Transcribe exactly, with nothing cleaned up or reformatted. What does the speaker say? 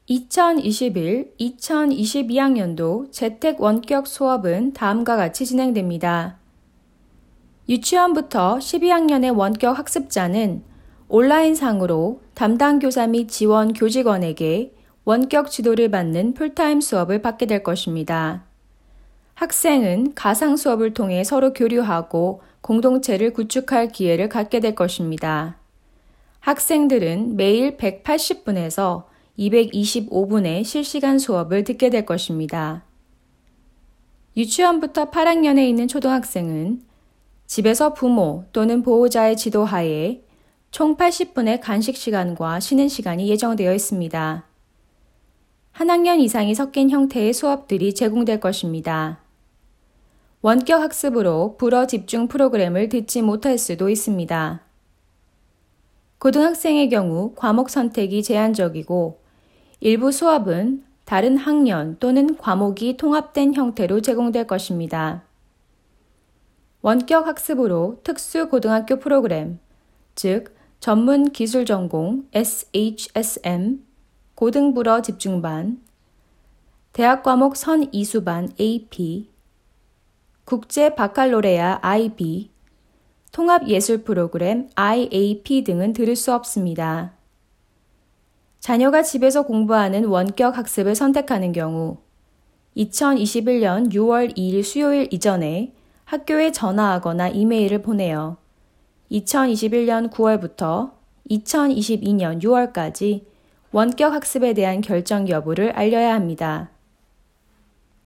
이천이십일 이천이십이 학년도 재택 원격 수업은 다음과 같이 진행됩니다. 유치원부터 십이 학년의 원격 학습자는 온라인상으로 담당 교사 및 지원 교직원에게 원격 지도를 받는 풀타임 수업을 받게 될 것입니다. 학생은 가상 수업을 통해 서로 교류하고 공동체를 구축할 기회를 갖게 될 것입니다. 학생들은 매일 백팔십 분에서 이백이십오 분의 실시간 수업을 듣게 될 것입니다. 유치원부터 팔 학년에 있는 초등학생은 집에서 부모 또는 보호자의 지도하에 총 팔십 분의 간식 시간과 쉬는 시간이 예정되어 있습니다. 한 학년 이상이 섞인 형태의 수업들이 제공될 것입니다. 원격 학습으로 불어 집중 프로그램을 듣지 못할 수도 있습니다. 고등학생의 경우 과목 선택이 제한적이고 일부 수업은 다른 학년 또는 과목이 통합된 형태로 제공될 것입니다. 원격 학습으로 특수 고등학교 프로그램, 즉 전문 기술 전공 에스에이치에스엠, 고등불어 집중반, 대학 과목 선이수반 에이피, 국제 바칼로레아 아이비, 통합예술 프로그램 아이에이피 등은 들을 수 없습니다. 자녀가 집에서 공부하는 원격 학습을 선택하는 경우 이천이십일 년 유월 이일 수요일 이전에 학교에 전화하거나 이메일을 보내어 이천이십일 년 구월부터 이천이십이 년 유월까지 원격 학습에 대한 결정 여부를 알려야 합니다.